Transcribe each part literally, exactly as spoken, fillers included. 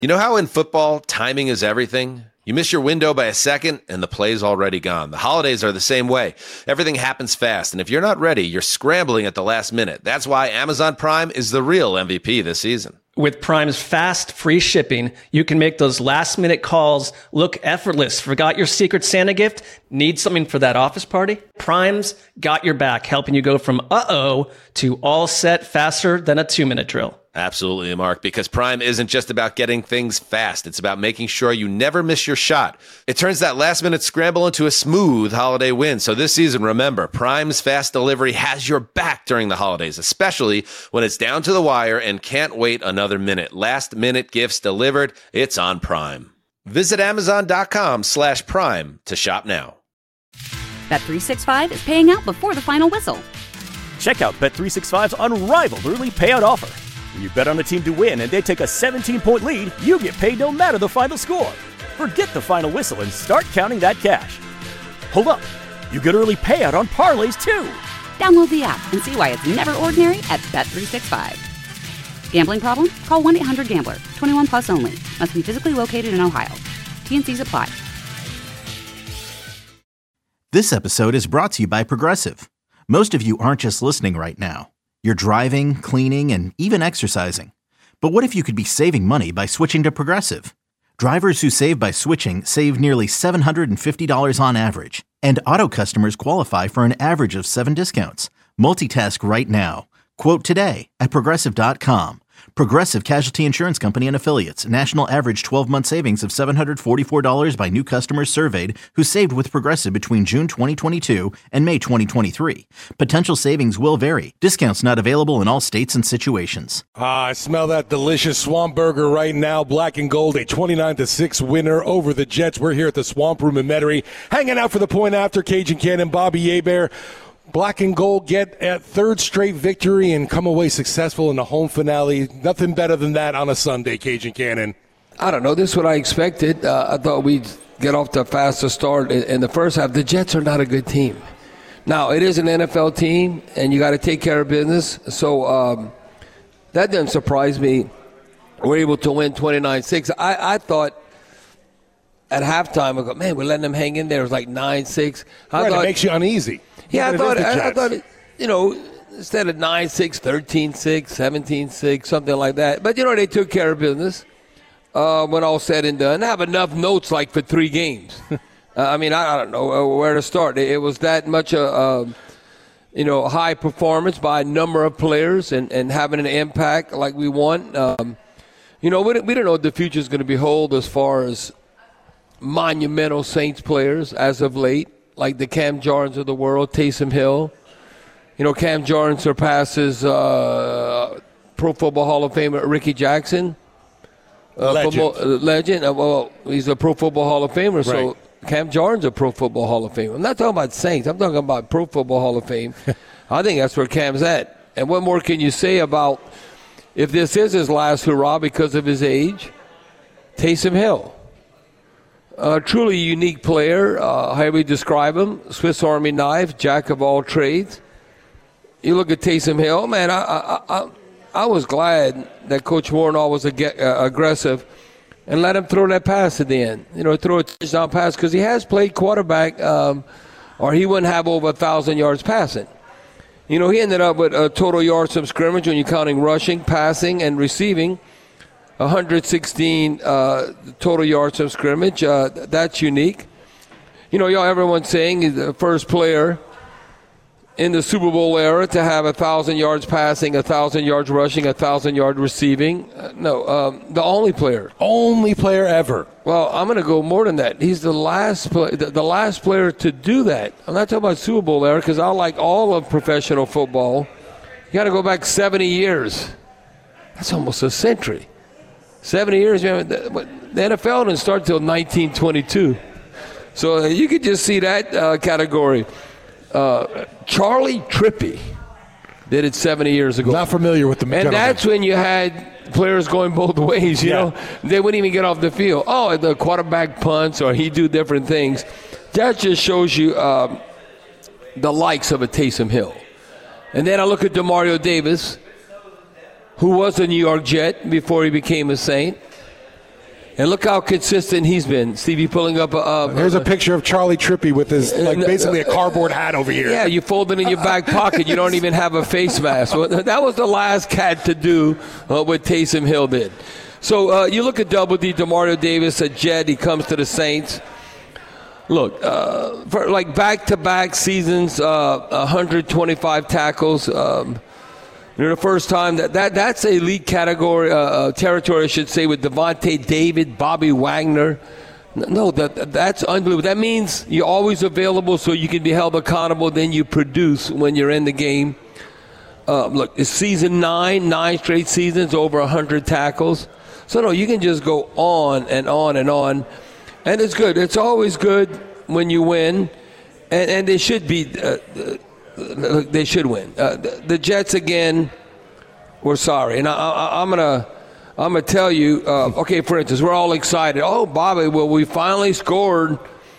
You know how in football, timing is everything? You miss your window by a second, and the play's already gone. The holidays are the same way. Everything happens fast, and if you're not ready, you're scrambling at the last minute. That's why Amazon Prime is the real M V P this season. With Prime's fast, free shipping, you can make those last-minute calls look effortless. Forgot your Secret Santa gift? Need something for that office party? Prime's got your back, helping you go from uh-oh to all set faster than a two-minute drill. Absolutely, Mark, because Prime isn't just about getting things fast. It's about making sure you never miss your shot. It turns that last-minute scramble into a smooth holiday win. So this season, remember, Prime's fast delivery has your back during the holidays, especially when it's down to the wire and can't wait another minute. Last-minute gifts delivered. It's on Prime. Visit Amazon.com slash Prime to shop now. Bet three sixty-five is paying out before the final whistle. Check out Bet three sixty-five's unrivaled early payout offer. When you bet on a team to win and they take a seventeen-point lead, you get paid no matter the final score. Forget the final whistle and start counting that cash. Hold up. You get early payout on parlays, too. Download the app and see why it's never ordinary at Bet three sixty-five. Gambling problem? Call one eight hundred gambler. twenty-one plus only. Must be physically located in Ohio. T and C's apply. This episode is brought to you by Progressive. Most of you aren't just listening right now. You're driving, cleaning, and even exercising. But what if you could be saving money by switching to Progressive? Drivers who save by switching save nearly seven hundred fifty dollars on average. And auto customers qualify for an average of seven discounts. Multitask right now. Quote today at Progressive dot com. Progressive Casualty Insurance Company and Affiliates. National average twelve-month savings of seven hundred forty-four dollars by new customers surveyed who saved with Progressive between June twenty twenty-two and May twenty twenty-three. Potential savings will vary. Discounts not available in all states and situations. Ah, I smell that delicious Swamp Burger right now. Black and Gold, a twenty-nine to six winner over the Jets. We're here at the Swamp Room in Metairie, hanging out for the point after. Cajun Cannon, Bobby Hebert. Black and Gold get a third straight victory and come away successful in the home finale. Nothing better than that on a Sunday, Cajun Cannon. I don't know. This is what I expected. Uh, I thought we'd get off to a faster start in, in the first half. The Jets are not a good team. Now, it is an N F L team, and you got to take care of business. So um, that didn't surprise me. We're able to win twenty-nine six. I, I thought at halftime, I go, man, we're letting them hang in there. It was like nine six. Right, thought, it makes you uneasy. Yeah, I thought, I, I thought, it, you know, instead of nine six, thirteen six, seventeen six, something like that. But, you know, they took care of business uh, when all said and done. They have enough notes, like, for three games. uh, I mean, I, I don't know where to start. It, it was that much a, a, you know, high performance by a number of players and, and having an impact like we want. Um, you know, we, we don't know what the future is going to behold as far as monumental Saints players as of late, like the Cam Jordans of the world, Taysom Hill. You know, Cam Jordan surpasses uh, Pro Football Hall of Famer Ricky Jackson. Uh, legend. Football, uh, legend. Uh, well, he's a Pro Football Hall of Famer, so right. Cam Jordan's a Pro Football Hall of Famer. I'm not talking about Saints. I'm talking about Pro Football Hall of Fame. I think that's where Cam's at. And what more can you say about if this is his last hurrah because of his age? Taysom Hill. A truly unique player, uh, how we describe him, Swiss Army knife, jack of all trades. You look at Taysom Hill, man, I I, I, I was glad that Coach Warnow was ag- uh, aggressive and let him throw that pass at the end. You know, throw a touchdown pass because he has played quarterback um, or he wouldn't have over one thousand yards passing. You know, he ended up with a total yards from scrimmage when you're counting rushing, passing, and receiving. one hundred sixteen uh, total yards from scrimmage. Uh, that's unique. You know, y'all, everyone's saying he's the first player in the Super Bowl era to have one thousand yards passing, one thousand yards rushing, one thousand yards receiving. Uh, no, um, the only player. Only player ever. Well, I'm going to go more than that. He's the last play, the, the last player to do that. I'm not talking about Super Bowl era because I like all of professional football. You got to go back seventy years. That's almost a century. seventy years, man. The N F L didn't start until nineteen twenty-two. So you could just see that uh, category. Uh, Charlie Trippy did it seventy years ago. Not familiar with the And gentleman. that's when you had players going both ways, you yeah. know. They wouldn't even get off the field. Oh, the quarterback punts or he do different things. That just shows you um, the likes of a Taysom Hill. And then I look at DeMario Davis, who was a New York Jet before he became a Saint. And look how consistent he's been. Stevie pulling up. Uh, Here's a picture of Charlie Trippi with his, like, basically a cardboard hat over here. Yeah, you fold it in your back pocket. You don't even have a face mask. Well, that was the last cat to do uh, what Taysom Hill did. So uh, you look at Double D, DeMario Davis, a Jet. He comes to the Saints. Look, uh, for like back-to-back seasons, uh, one hundred twenty-five tackles. Um, you know, the first time that, that that's a elite category uh, territory, I should say, with Devontae David, Bobby Wagner. No, that that's unbelievable. That means you're always available, so you can be held accountable. Then you produce when you're in the game. Uh, look, it's season nine, nine straight seasons, over one hundred tackles. So no, you can just go on and on and on. And it's good. It's always good when you win, and, and they should be. Uh, uh, they should win. Uh, the, the Jets again. We're sorry, and I, I, I'm gonna. I'm gonna tell you. Uh, okay, for instance, we're all excited. Oh, Bobby, well, we finally scored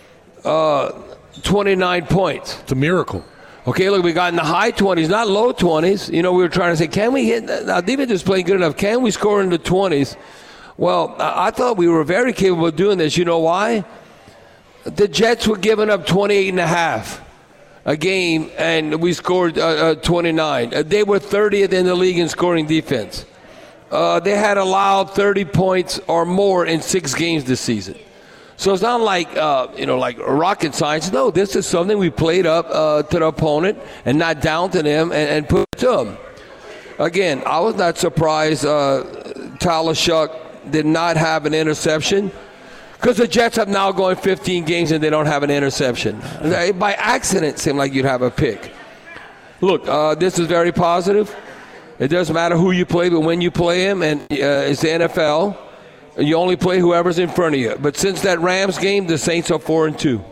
uh, twenty-nine points. It's a miracle. Okay, look, we got in the high twenties, not low twenties. You know, we were trying to say, can we hit? Now, defense is playing good enough. Can we score in the twenties? Well, I thought we were very capable of doing this. You know why? The Jets were giving up twenty-eight and a half a game, and we scored uh, uh, twenty-nine. Uh, they were thirtieth in the league in scoring defense. Uh, they had allowed thirty points or more in six games this season. So it's not like, uh, you know, like rocket science. No, this is something we played up uh, to the opponent and not down to them and, and put it to them. Again, I was not surprised uh, Tyler Shuck did not have an interception, because the Jets have now gone fifteen games and they don't have an interception. By accident, it seemed like you'd have a pick. Look, uh, this is very positive. It doesn't matter who you play, but when you play him, and uh, it's the N F L, you only play whoever's in front of you. But since that Rams game, the Saints are four and two.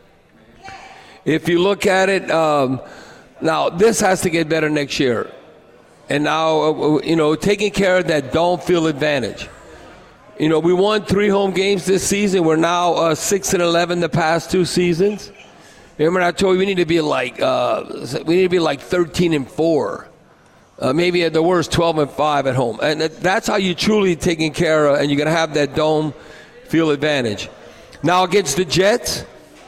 If you look at it, um, now this has to get better next year. And now, uh, you know, taking care of that dome field advantage. You know, we won three home games this season. We're now uh, six and eleven the past two seasons. Remember, I told you we need to be like uh, we need to be like thirteen and four, uh, maybe at the worst twelve and five at home. And that's how you truly taking care of, and you're gonna have that dome field advantage. Now against the Jets,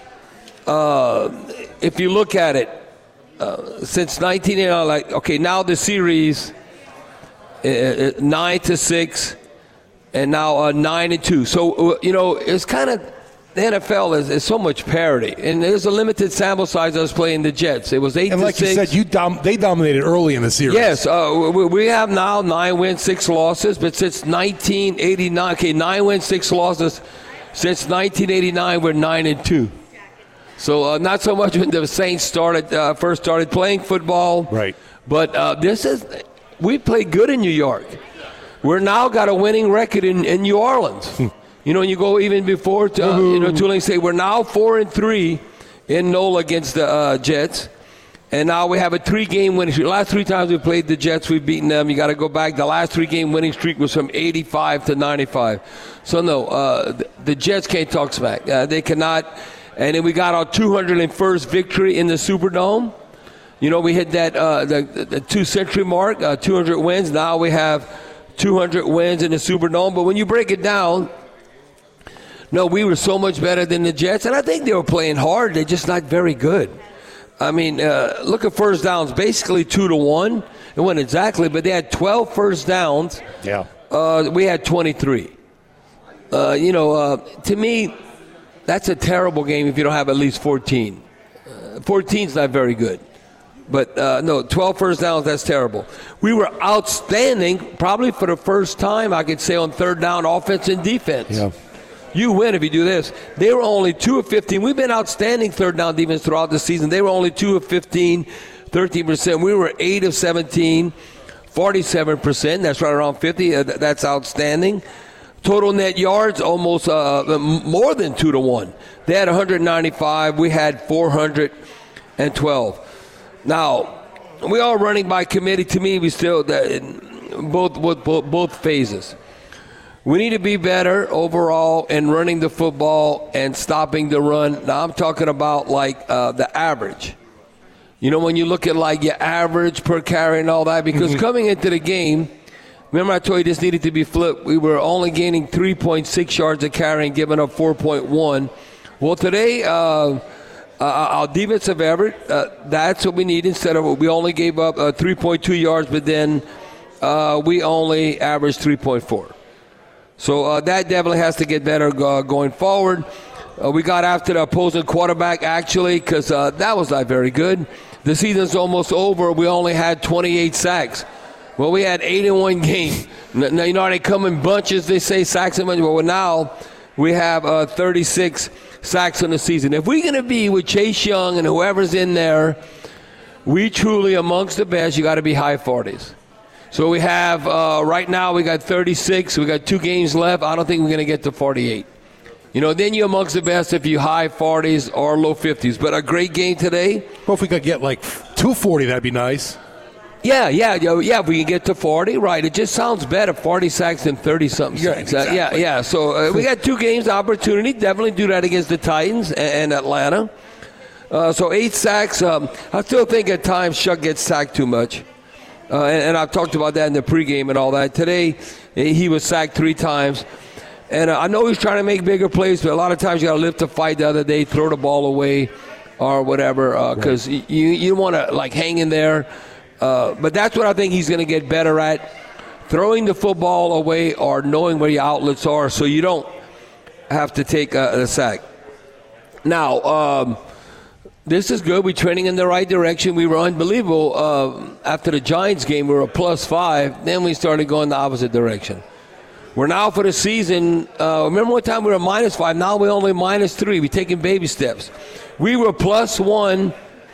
uh, if you look at it, uh, since nineteen, you know, like okay, now the series uh, nine to six. And now uh, nine and two. So uh, you know, it's kind of the N F L is, is so much parity, and there's a limited sample size. I was playing the Jets. It was eight and to like six. you said, you dom- they dominated early in the series. Yes, uh, we, we have now nine wins, six losses. But since nineteen eighty-nine, okay, nine wins, six losses. Since nineteen eighty-nine, we're nine and two. So uh, not so much when the Saints started uh, first started playing football, right? But uh, this is we played good in New York. We're now got a winning record in, in New Orleans. You know, you go even before, to, uh, you know, Tulane say we're now four and three in NOLA against the uh, Jets, and now we have a three-game winning streak. The last three times we played the Jets, we've beaten them. You got to go back. The last three-game winning streak was from eighty-five to ninety-five. So no, uh, the, the Jets can't talk smack. Uh, they cannot. And then we got our two hundred first victory in the Superdome. You know, we hit that uh, the, the two-century mark, uh, two hundred wins. Now we have two hundred wins in the Superdome. But when you break it down, no, we were so much better than the Jets. And I think they were playing hard. They're just not very good. I mean, uh, look at first downs, basically two to one. It wasn't exactly, but they had twelve first downs. Yeah. Uh, we had twenty-three. Uh, you know, uh, to me, that's a terrible game if you don't have at least fourteen. Uh, fourteen is not very good. But, uh, no, twelve first downs, that's terrible. We were outstanding, probably for the first time, I could say, on third down offense and defense. Yeah. You win if you do this. They were only two of fifteen. We've been outstanding third down defense throughout the season. They were only two of fifteen, thirteen percent. We were eight of seventeen, forty-seven percent. That's right around fifty. Uh, that's outstanding. Total net yards, almost uh, more than two to one. They had one hundred ninety-five. We had four hundred twelve. Now, we are running by committee. To me, we still uh, both, both both phases. We need to be better overall in running the football and stopping the run. Now, I'm talking about like uh, the average. You know, when you look at like your average per carry and all that, because mm-hmm. coming into the game, Remember I told you this needed to be flipped. We were only gaining three point six yards a carry and giving up four point one. Well, today, uh, uh, our defensive effort, uh, that's what we need instead of we only gave up uh, three point two yards, but then uh, we only averaged three point four. So uh, that definitely has to get better uh, going forward. Uh, we got after the opposing quarterback, actually, because uh, that was not very good. The season's almost over. We only had twenty-eight sacks. Well, we had eight in one game. Now, you know how they come in bunches, they say sacks in bunches. Well, now we have uh, thirty-six sacks in the season. If we're going to be with Chase Young and whoever's in there, we truly amongst the best, you got to be high forties. So we have, uh, right now, we got thirty-six. We got two games left. I don't think we're going to get to forty-eight. You know, then you're amongst the best if you high forties or low fifties. But a great game today. Well, if we could get like two forty, that'd be nice. Yeah, yeah, yeah. If we can get to forty, right? It just sounds better, forty sacks than thirty-something Yeah, sacks. exactly. Uh, yeah, yeah. So uh, we got two games opportunity. Definitely do that against the Titans and, and Atlanta. Uh, so eight sacks. Um, I still think at times Chuck gets sacked too much. Uh, and, and I've talked about that in the pregame and all that. Today, he was sacked three times. And uh, I know he's trying to make bigger plays, but a lot of times you got to lift the fight the other day, throw the ball away or whatever, because uh, right. you, you want to, like, hang in there. Uh, but that's what I think he's going to get better at, throwing the football away or knowing where your outlets are so you don't have to take a, a sack. Now, um, this is good. We're trending in the right direction. We were unbelievable. Uh, after the Giants game, we were a plus five. Then we started going the opposite direction. We're now for the season. Uh, remember one time we were minus five. Now we're only minus three. We're taking baby steps. We were plus one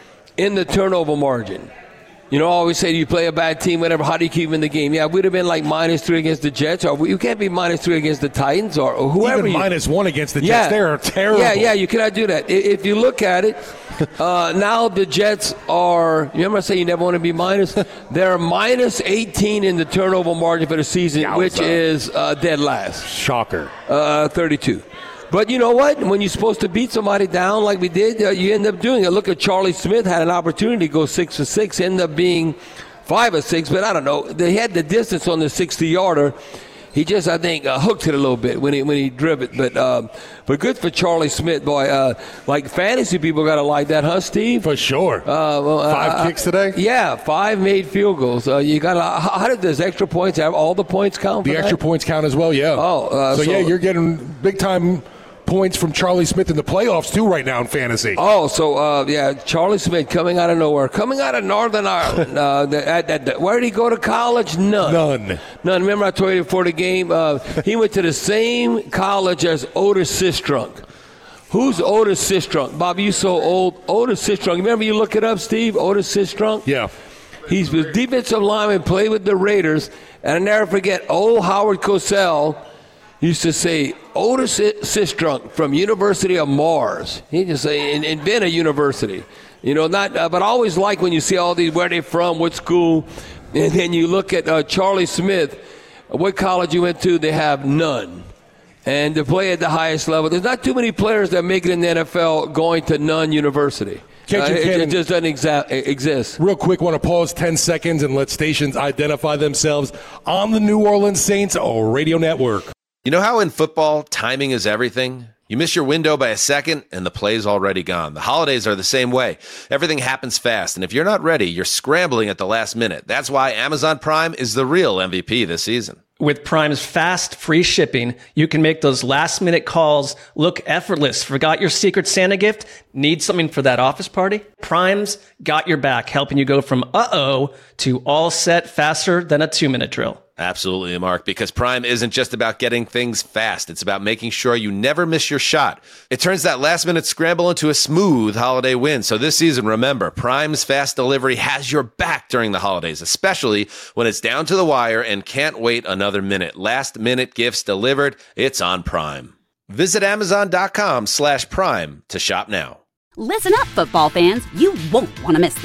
in the turnover margin. You know, I always say you play a bad team, whatever, how do you keep them in the game? Yeah, we'd have been like minus three against the Jets, or you can't be minus three against the Titans, or, or whoever. Even you, minus one against the Jets, yeah, they're terrible. Yeah, yeah, you cannot do that. If you look at it, uh, now the Jets are, you remember I say you never want to be minus? They're minus eighteen in the turnover margin for the season, Yowza. Which is uh, dead last. Shocker. Uh, thirty-two. But you know what? When you're supposed to beat somebody down like we did, uh, you end up doing it. Look at Charlie Smith, had an opportunity to go six for six, ended up being five or six, but I don't know. They had the distance on the sixty-yarder. He just, I think, uh, hooked it a little bit when he when he drove it. But um, but good for Charlie Smith, boy. Uh, like fantasy people got to like that, huh, Steve? For sure. Uh, well, five uh, kicks today? Yeah, five made field goals. Uh, you got how, how did those extra points have? All the points count? For the that? extra points count as well, yeah. Oh, uh, so, so yeah, you're getting big time points from Charlie Smith in the playoffs too right now in fantasy. Oh, so uh, yeah, Charlie Smith coming out of nowhere, coming out of Northern Ireland. uh, the, at, at the, where did he go to college? None. None. None. Remember I told you before the game, uh, he went to the same college as Otis Sistrunk. Who's Otis Sistrunk? Bob, you so old. Otis Sistrunk. Remember you look it up, Steve? Otis Sistrunk? Yeah. He's the defensive lineman, played with the Raiders, and I never forget, old Howard Cosell used to say, Otis Sistrunk from University of Mars. He just say, invent a university. You know, not, uh, but I always like when you see all these, where they're from, what school, and then you look at uh, Charlie Smith, what college you went to, they have none. And to play at the highest level, there's not too many players that make it in the N F L going to none university. Uh, it, it just doesn't exa- exist. Real quick, want to pause ten seconds and let stations identify themselves on the New Orleans Saints radio network. You know how in football, timing is everything? You miss your window by a second, and the play's already gone. The holidays are the same way. Everything happens fast, and if you're not ready, you're scrambling at the last minute. That's why Amazon Prime is the real M V P this season. With Prime's fast, free shipping, you can make those last-minute calls look effortless. Forgot your Secret Santa gift? Need something for that office party? Prime's got your back, helping you go from uh-oh to all set faster than a two-minute drill. Absolutely, Mark, because Prime isn't just about getting things fast. It's about making sure you never miss your shot. It turns that last-minute scramble into a smooth holiday win. So this season, remember, Prime's fast delivery has your back during the holidays, especially when it's down to the wire and can't wait another minute. Last-minute gifts delivered. It's on Prime. Visit Amazon.com slash Prime to shop now. Listen up, football fans. You won't want to miss this.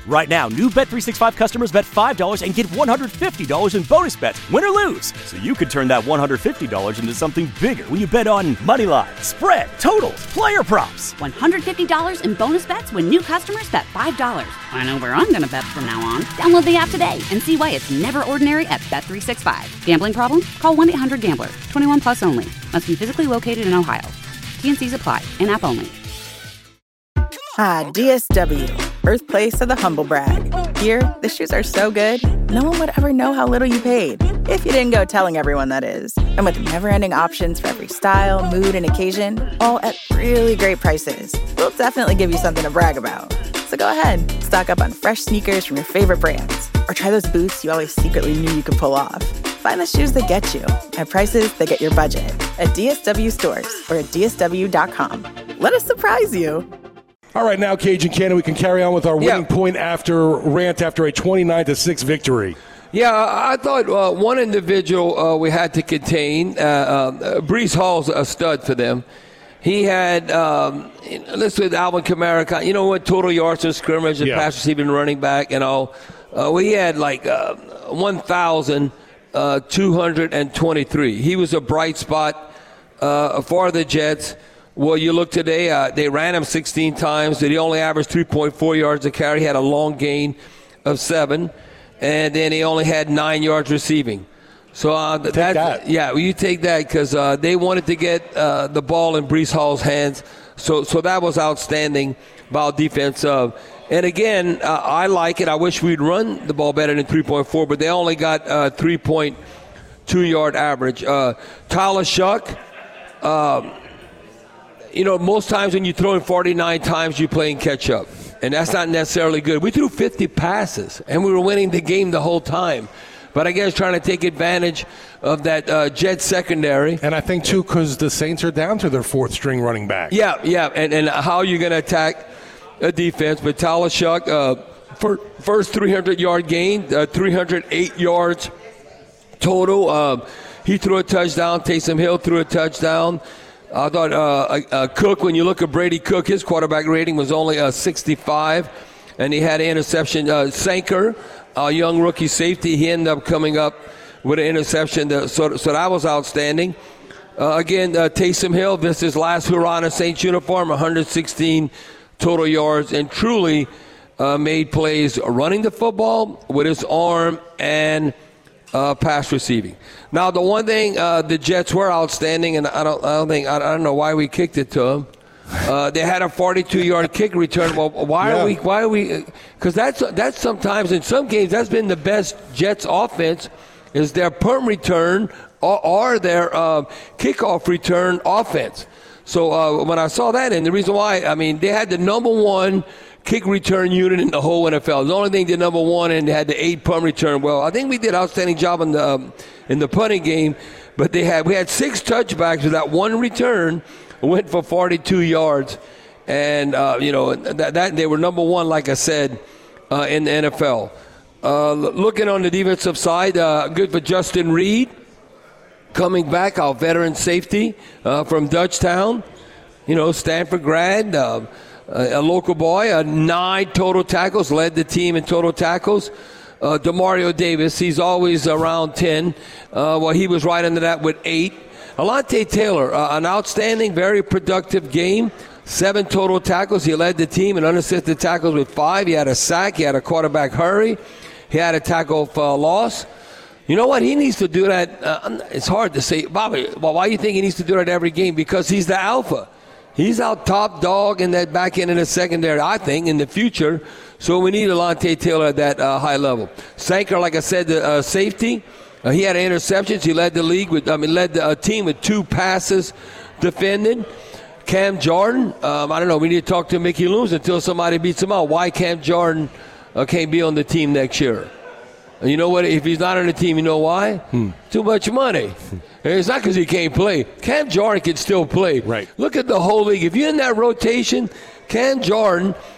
Right now, new Bet three sixty-five customers bet five dollars and get one hundred fifty dollars in bonus bets, win or lose. So you could turn that one hundred fifty dollars into something bigger when you bet on money line, spread, totals, player props. one hundred fifty dollars in bonus bets when new customers bet five dollars. I know where I'm going to bet from now on. Download the app today and see why it's never ordinary at Bet three sixty-five. Gambling problem? Call one eight hundred gambler. twenty-one plus only. Must be physically located in Ohio. T N Cs apply. In-app only. Ah, D S W, birthplace of the humble brag. Here, the shoes are so good, no one would ever know how little you paid. If you didn't go telling everyone, that is. And with never-ending options for every style, mood, and occasion, all at really great prices, we'll definitely give you something to brag about. So go ahead, stock up on fresh sneakers from your favorite brands, or try those boots you always secretly knew you could pull off. Find the shoes that get you at prices that get your budget at D S W stores or at D S W dot com. Let us surprise you. All right, now, Cajun Cannon, we can carry on with our winning Yeah. point after rant after a twenty-nine to six victory. Yeah, I thought uh, one individual uh, we had to contain. Uh, uh, Breece Hall's a stud for them. He had, um, let's with Alvin Kamara, you know what, total yards in scrimmage and Yeah. pass receiving running back and all. Uh, we had like uh, one thousand two hundred twenty-three. He was a bright spot uh, for the Jets. Well, you look today, uh, they ran him sixteen times. He only averaged three point four yards a carry. He had a long gain of seven. And then he only had nine yards receiving. So uh, that's, that. yeah, well, you take that because uh, they wanted to get uh, the ball in Breece Hall's hands. So so that was outstanding by defense. Uh, and again, uh, I like it. I wish we'd run the ball better than three point four, but they only got uh, three point two yard average. Uh, Tyler Shuck, um, you know, most times when you throw in forty-nine times, you're playing catch up. And that's not necessarily good. We threw fifty passes, and we were winning the game the whole time. But I guess trying to take advantage of that uh, Jet secondary. And I think, too, because the Saints are down to their fourth-string running back. Yeah, yeah, and, and how you're going to attack a defense. But Tyler Shuck, uh, for, first three hundred yard gain, uh, three hundred eight yards total. Uh, he threw a touchdown. Taysom Hill threw a touchdown. I thought uh, uh, Cook, when you look at Brady Cook, his quarterback rating was only uh, sixty-five, and he had an interception. Uh, Sanker, a young rookie safety, he ended up coming up with an interception, that, so, so that was outstanding. Uh, again, uh, Taysom Hill, this is his last hurrah in a Saints uniform, one hundred sixteen total yards, and truly uh, made plays running the football with his arm and Uh, pass receiving. Now, the one thing uh, the Jets were outstanding, and I don't, I don't think, I don't know why we kicked it to them. Uh, they had a forty-two yard kick return. Well, why Yeah. are we? Why are we? Because that's that's sometimes in some games that's been the best Jets offense is their punt return or, or their uh, kickoff return offense. So uh, when I saw that, and the reason why, I mean, they had the number one kick return unit in the whole N F L. The only thing they number one, and they had the eight punt return. Well, I think we did an outstanding job in the um, in the punting game, but they had we had six touchbacks with that one return, went for forty-two yards, and uh, you know that, that they were number one, like I said, uh, in the N F L. Uh, looking on the defensive side, uh, good for Justin Reed coming back, our veteran safety uh, from Dutchtown. You know, Stanford grad. Uh, A local boy, uh, nine total tackles, led the team in total tackles. Uh, Demario Davis, he's always around ten. Uh, well, he was right under that with eight. Alontae Taylor, uh, an outstanding, very productive game. Seven total tackles. He led the team in unassisted tackles with five. He had a sack. He had a quarterback hurry. He had a tackle for loss. You know what? He needs to do that. Uh, it's hard to say. Bobby, well, why do you think he needs to do that every game? Because he's the alpha. He's our top dog in that back end in the secondary, I think, in the future. So we need Alontae Taylor at that uh, high level. Sanker, like I said, the uh, safety. Uh, he had interceptions. He led the league with, I mean, led the uh, team with two passes defended. Cam Jordan, um, I don't know. We need to talk to Mickey Loomis until somebody beats him out. Why Cam Jordan uh, can't be on the team next year? And you know what? If he's not on the team, you know why? Hmm. Too much money. It's not because he can't play. Cam Jordan can still play. Right. Look at the whole league. If you're in that rotation, Cam Jordan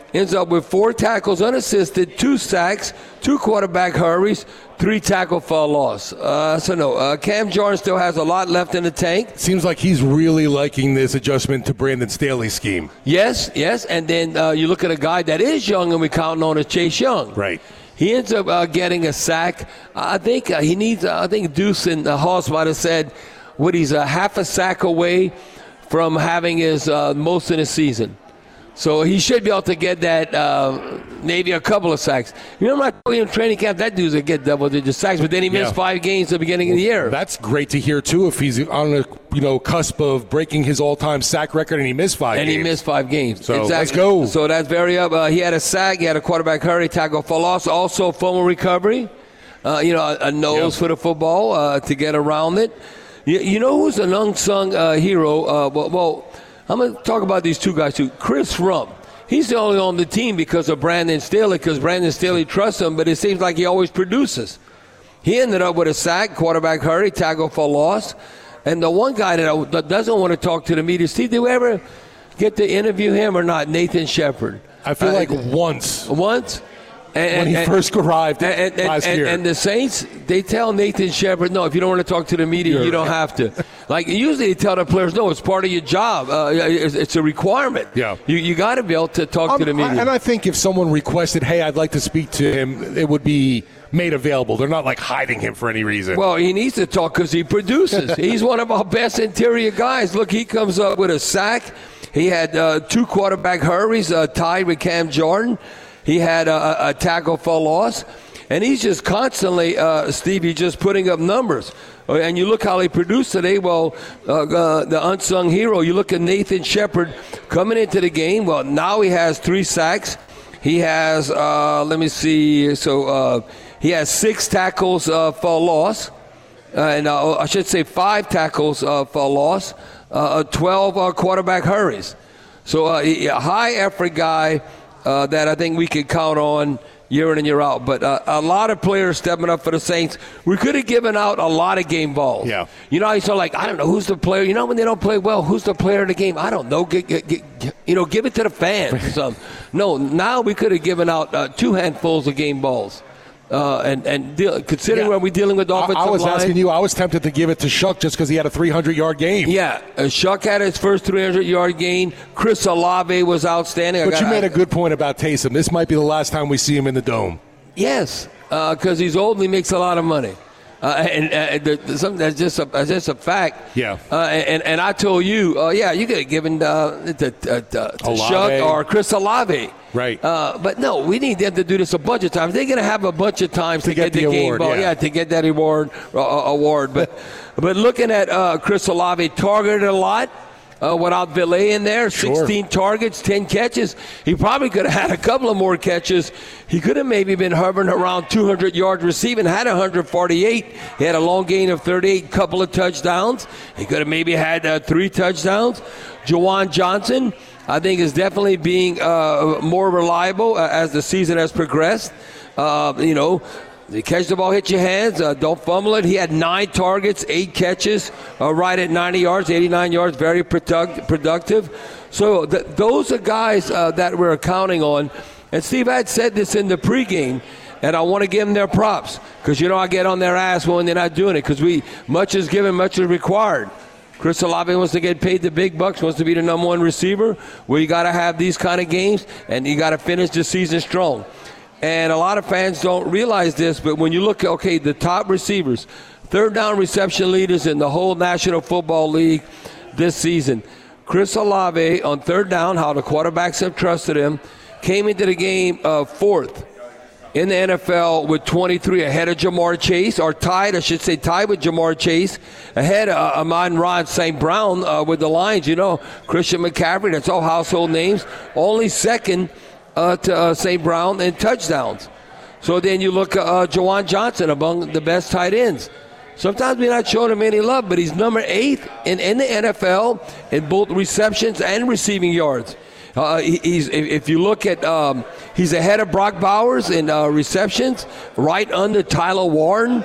ends up with four tackles unassisted, two sacks, two quarterback hurries, three tackle for a loss. Uh, so, no, uh, Cam Jordan still has a lot left in the tank. Seems like he's really liking this adjustment to Brandon Staley's scheme. Yes, yes. And then uh, you look at a guy that is young and we're counting on as Chase Young. Right. He ends up uh, getting a sack. I think uh, he needs, uh, I think Deuce and uh, Hoss might have said, what, he's a half a sack away from having his uh, most in a season. So he should be able to get that, uh, maybe a couple of sacks. You know, I told you in training camp, that dude's going to get double-digit sacks, but then he missed yeah. five games at the beginning of the year. That's great to hear, too, if he's on a you know cusp of breaking his all-time sack record and he missed five and games. And he missed five games. So exactly. let's go. So that's very up. Uh, he had a sack. He had a quarterback hurry, tackle for loss, also fumble recovery. Uh, you know, a, a nose yeah. for the football uh, to get around it. You, you know who's an unsung uh, hero? Uh, well, well, I'm going to talk about these two guys, too. Chris Rump. He's the only on the team because of Brandon Staley, because Brandon Staley trusts him, but it seems like he always produces. He ended up with a sack, quarterback hurry, tackle for loss. And the one guy that, I, that doesn't want to talk to the media, Steve, did we ever get to interview him or not? Nathan Shepard. I feel uh, like once. Once? And, when he and, first arrived and, and, last and, year. And the Saints, they tell Nathan Shepard, no, if you don't want to talk to the media, You're you don't right. have to. Like, usually they tell the players, no, it's part of your job. Uh, it's, it's a requirement. Yeah. You you got to be able to talk um, to the media. I, and I think if someone requested, hey, I'd like to speak to him, it would be made available. They're not, like, hiding him for any reason. Well, he needs to talk because he produces. He's one of our best interior guys. Look, he comes up with a sack. He had uh, two quarterback hurries uh, tied with Cam Jordan. He had a, a tackle for loss, and he's just constantly, uh, Steve, he's just putting up numbers. And you look how he produced today. Well, uh, uh, the unsung hero, you look at Nathan Shepard coming into the game. Well, now he has three sacks. He has, uh, let me see, so uh, he has six tackles uh, for loss, uh, and uh, I should say five tackles uh, for loss, uh, twelve uh, quarterback hurries. So uh, a high-effort guy. Uh, that I think we could count on year in and year out. But uh, a lot of players stepping up for the Saints. We could have given out a lot of game balls. Yeah. You know, I so like, I don't know, who's the player? You know, when they don't play well, who's the player of the game? I don't know. Get, get, get, you know, give it to the fans. um, no, now we could have given out uh, two handfuls of game balls. Uh, and and deal, considering yeah. where we're dealing with offensive line. I, I was line, asking you, I was tempted to give it to Shuck just because he had a three hundred yard game. Yeah, uh, Shuck had his first three hundred yard game. Chris Olave was outstanding. But got, you made I, a good point about Taysom. This might be the last time we see him in the Dome. Yes, because uh, he's old and he makes a lot of money. Uh, and uh, the, the, something that's just a that's just a fact. Yeah. Uh, and and I told you, uh, yeah, you could have given uh, to, to, to Shuck or Chris Olave. Right. Uh, but no, we need them to do this a bunch of times. They're going to have a bunch of times to, to get, get the, the game award, ball. Yeah. yeah, to get that award. Uh, award. But but looking at uh, Chris Olave, targeted a lot. Uh, without Villet in there, sixteen sure. targets, ten catches. He probably could have had a couple of more catches. He could have maybe been hovering around two hundred yards receiving, had one hundred forty-eight. He had a long gain of thirty-eight, couple of touchdowns. He could have maybe had uh, three touchdowns. Juwan Johnson, I think, is definitely being uh, more reliable uh, as the season has progressed. Uh, you know, you catch the ball, hit your hands, uh, don't fumble it. He had nine targets, eight catches, uh, right at ninety yards, eighty-nine yards, very product- productive. So th- those are guys uh, that we're counting on. And Steve, I had said this in the pregame, and I want to give them their props because, you know, I get on their ass when they're not doing it because we much is given, much is required. Chris Olave wants to get paid the big bucks, wants to be the number one receiver. Well, you got to have these kind of games, and you got to finish the season strong. And a lot of fans don't realize this, but when you look at, okay, the top receivers, third down reception leaders in the whole National Football League this season, Chris Olave on third down, how the quarterbacks have trusted him, came into the game uh, fourth in the N F L with twenty-three, ahead of Jamar Chase, or tied, I should say tied with Jamar Chase, ahead of uh, Amon-Ra Saint Brown uh, with the Lions. You know, Christian McCaffrey, that's all household names. Only second Uh, to uh, Saint Brown and touchdowns. So then you look at uh, Juwan Johnson, among the best tight ends. Sometimes we're not showing him any love, but he's number eight in, in the N F L in both receptions and receiving yards. Uh, he, he's if you look at um, he's ahead of Brock Bowers in uh, receptions, right under Tyler Warren.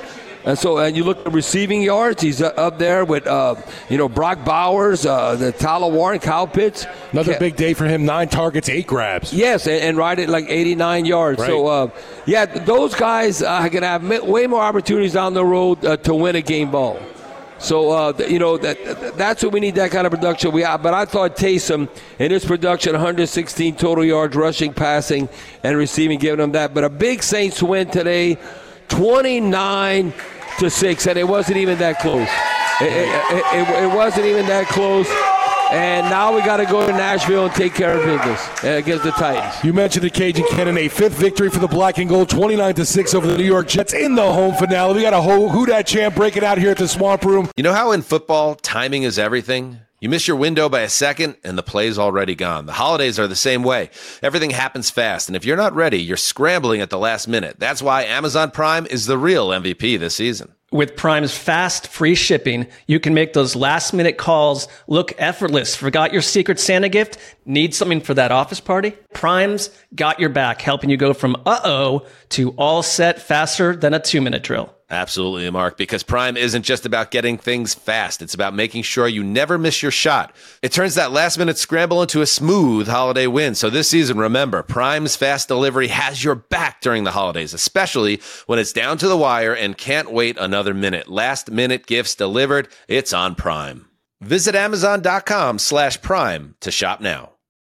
And so, and you look at receiving yards, he's up there with, uh, you know, Brock Bowers, uh, the Tyler Warren, Kyle Pitts. Another Ca- big day for him, nine targets, eight grabs. Yes, and, and right at like eighty-nine yards. Right. So, uh, yeah, those guys uh, are going to have way more opportunities down the road uh, to win a game ball. So, uh, you know, that that's what we need, that kind of production. We have, But I thought Taysom, in his production, one hundred sixteen total yards, rushing, passing, and receiving, giving them that. But a big Saints win today, twenty-nine to six, and it wasn't even that close. It, it, it, it wasn't even that close. And now we got to go to Nashville and take care of business against the Titans. You mentioned the Cajun Cannon, a fifth victory for the Black and Gold, twenty-nine to six over the New York Jets in the home finale. We got a whole Who Dat champ breaking out here at the Swamp Room. You know how in football, timing is everything? You miss your window by a second, and the play's already gone. The holidays are the same way. Everything happens fast, and if you're not ready, you're scrambling at the last minute. That's why Amazon Prime is the real M V P this season. With Prime's fast, free shipping, you can make those last-minute calls look effortless. Forgot your Secret Santa gift? Need something for that office party? Prime's got your back, helping you go from uh-oh to all set faster than a two-minute drill. Absolutely, Mark, because Prime isn't just about getting things fast. It's about making sure you never miss your shot. It turns that last-minute scramble into a smooth holiday win. So this season, remember, Prime's fast delivery has your back during the holidays, especially when it's down to the wire and can't wait another minute. Last-minute gifts delivered, it's on Prime. Visit Amazon.com slash Prime to shop now.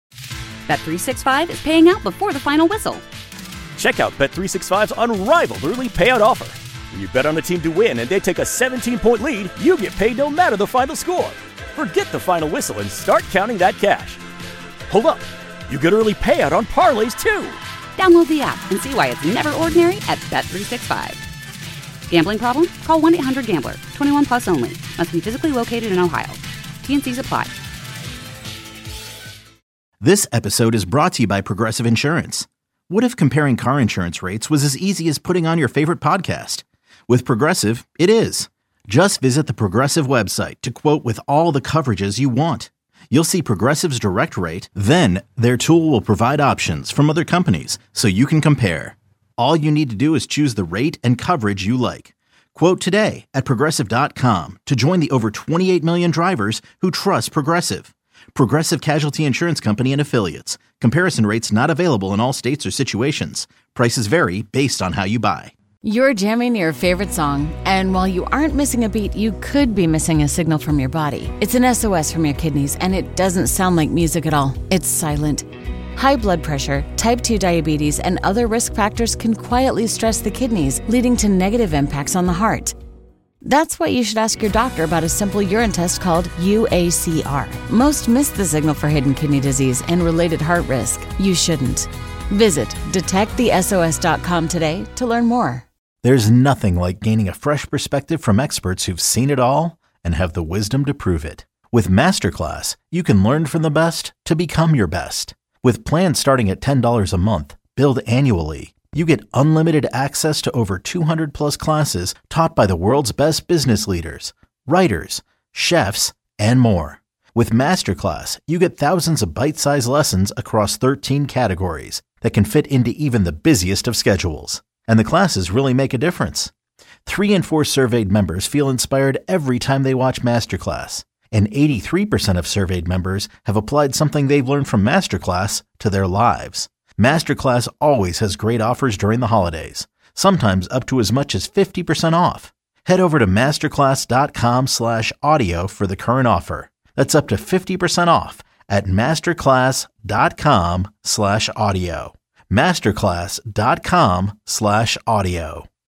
Bet three sixty-five is paying out before the final whistle. Check out Bet three sixty-five's unrivaled early payout offer. When you bet on a team to win and they take a seventeen-point lead, you get paid no matter the final score. Forget the final whistle and start counting that cash. Hold up. You get early payout on parlays, too. Download the app and see why it's never ordinary at Bet three sixty-five. Gambling problem? Call one eight hundred gambler. twenty-one plus only. Must be physically located in Ohio. T and C's apply. This episode is brought to you by Progressive Insurance. What if comparing car insurance rates was as easy as putting on your favorite podcast? With Progressive, it is. Just visit the Progressive website to quote with all the coverages you want. You'll see Progressive's direct rate, then their tool will provide options from other companies so you can compare. All you need to do is choose the rate and coverage you like. Quote today at Progressive dot com to join the over twenty-eight million drivers who trust Progressive. Progressive Casualty Insurance Company and Affiliates. Comparison rates not available in all states or situations. Prices vary based on how you buy. You're jamming your favorite song, and while you aren't missing a beat, you could be missing a signal from your body. It's an S O S from your kidneys, and it doesn't sound like music at all. It's silent. High blood pressure, type two diabetes, and other risk factors can quietly stress the kidneys, leading to negative impacts on the heart. That's why you should ask your doctor about a simple urine test called U A C R. Most miss the signal for hidden kidney disease and related heart risk. You shouldn't. Visit detect the S O S dot com today to learn more. There's nothing like gaining a fresh perspective from experts who've seen it all and have the wisdom to prove it. With Masterclass, you can learn from the best to become your best. With plans starting at ten dollars a month, billed annually, you get unlimited access to over two hundred plus classes taught by the world's best business leaders, writers, chefs, and more. With Masterclass, you get thousands of bite-sized lessons across thirteen categories that can fit into even the busiest of schedules. And the classes really make a difference. Three in four surveyed members feel inspired every time they watch Masterclass. And eighty-three percent of surveyed members have applied something they've learned from Masterclass to their lives. Masterclass always has great offers during the holidays, sometimes up to as much as fifty percent off. Head over to masterclass.com slash audio for the current offer. That's up to fifty percent off at masterclass.com slash audio. masterclass.com slash audio.